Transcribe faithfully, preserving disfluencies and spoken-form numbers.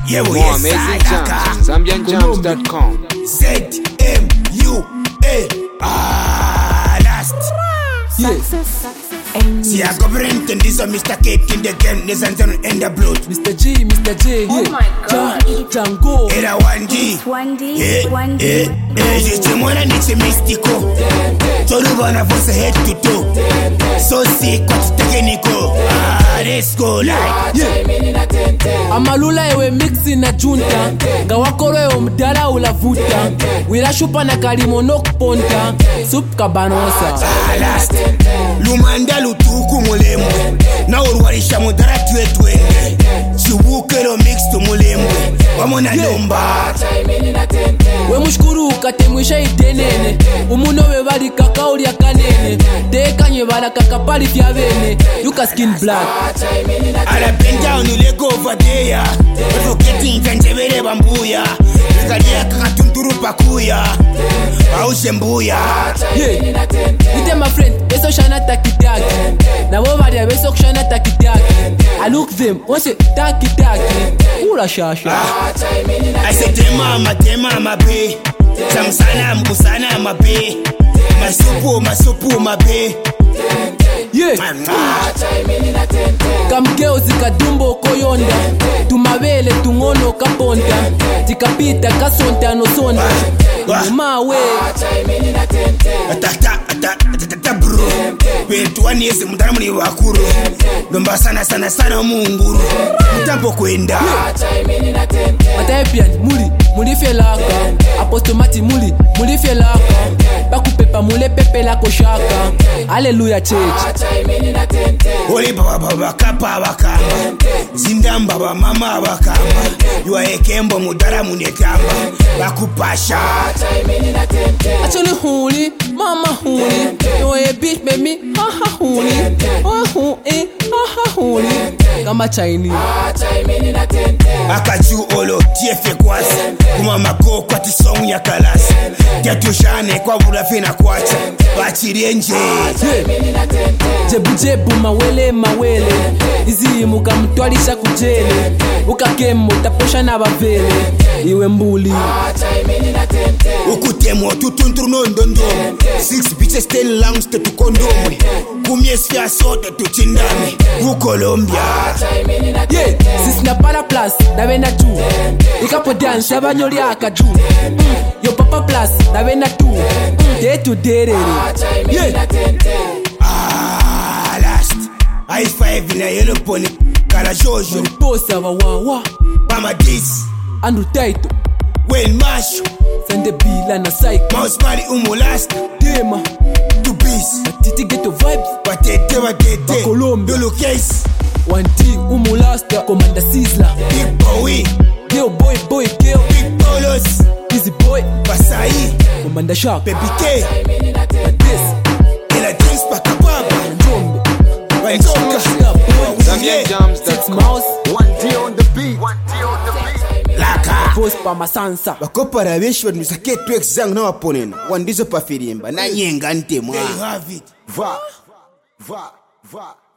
Yeah, More yes, amazing jams. Zambian Jams dot com. Z M U A Ah, last. Yes. See, I go bring this on Mister Cake in the game. There's an end the blood. Mister G, Mister J. Oh yeah. my God. Ja, Django. Era one D. one D, Eh, one D. eh, eh. Just mwana niche mystical. Toruba na voice head to toe. So sick, what's technical? Ah, let's go like. Yeah. Amalula ewe mixi na junta. Gawakoro ewe mdala ulavuta. Wila shupa na kalimo nokuponta. Sup kabanosa. Ah, last. Lumanda lutuku mulemwe. Na urwarisha mudara tuwe tuwende. Chiwukero mix to mulemwe. Wamona lomba. We mushkuru katemwisha itenene. Umuno we bali kakauli ya kanene. Teka nye bala kakapali fya vene. Yuka skin black. Ala bend down ulego over there. Forgetting kanjebele bambuya. Kalia kakatunturu pakuya. Ause mbuya. Yeah. Ite my friend, beso shana takitaki. Na wo bali beso shana takitaki. I look them, once it taki taki. Ula shasha. I say temama temama be. Samsana mbusana mabe. Masupu masupu mabe. Yeah. Kamgeo zikadumbo koyonda. Tumabele tungono kaponda. Tikapita kasonta no sonda. Mawe. Atata atata atata bro. Wetu waniese mudara muni wakuru. Lomba sana sana sana munguru. Mutampo kwenda. Mataepian muli muli felaka. Apostomati muli muli felaka. Bakupepa mule pepe la koshaka. Hallelujah church. Oli baba baba kapa bakamba. Zindamba ba mama bakamba. Yua ekembo mudara munetamba. Bakupasha. Actually huli, mama huli. You a bitch baby, ha ha huli. Ha hu eh, ha ha huli. Kama Chinese. Akachu olo tiefe kwasi. Kuma mako kwa tisong ya kalasi. Jatu shane kwa bulafina kwacha. Bachirie nje. Jebu jebu mawele mawele. Izi muka mtualisha kujele. Ukakemo taposha na bavele. Iwe mbuli. Ukutemo tutunturu no ndondo. Six bitches ten lungs te tu kondomi. Kumies fia sote tu chindami. U Colombia. Yeah, sis na para plus, na vena tu. Ikapo dance, ya banyoli akaju. Mm, yo papa plus, na vena tu. Mm, day to day, yeah. Ah, last. I five in a yellow pony. Kala Jojo. Boss ya wawa, Mama this. Andrew Taito. When mash. Sende bila na psych. Mouse mali umu last. Tema. To peace. Titi ghetto vibes. Batete batete. Colombia. Dolo case. One T, umu last. Commander Sizzler. Big boy. Yo boy, boy, kill. Big bolos. Easy boy. Basai. Commander Shark. Baby K. Like this. Ela dance pakababa. Jombe. Wanzoka. Zambian Jams dot Six com. mouse. One D on the beat. One D on the beat. Laka. Post pa masansa. Bakopara benshi badmisake twex zangu na waponena. Wandizo pafirimba. Na nyenga ntema. There you have it. Va. Va. Va.